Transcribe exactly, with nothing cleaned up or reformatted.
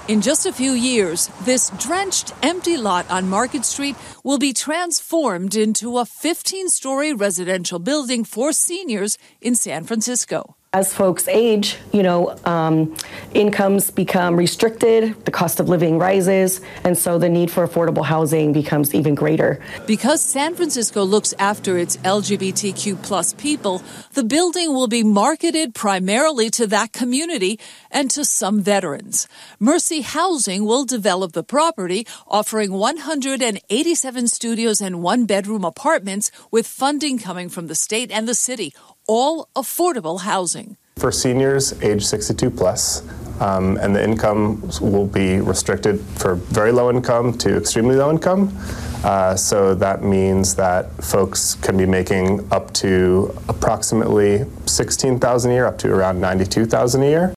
In just a few years, this drenched, empty lot on Market Street will be transformed into a fifteen-story residential building for seniors in San Francisco. As folks age, you know, um, incomes become restricted, the cost of living rises, and so the need for affordable housing becomes even greater. Because San Francisco looks after its L G B T Q plus people, the building will be marketed primarily to that community and to some veterans. Mercy Housing will develop the property, offering one hundred eighty-seven studios and one-bedroom apartments with funding coming from the state and the city, all affordable housing. For seniors age sixty-two plus, um, and the income will be restricted for very low income to extremely low income. Uh, so that means that folks can be making up to approximately sixteen thousand dollars a year, up to around ninety-two thousand dollars a year.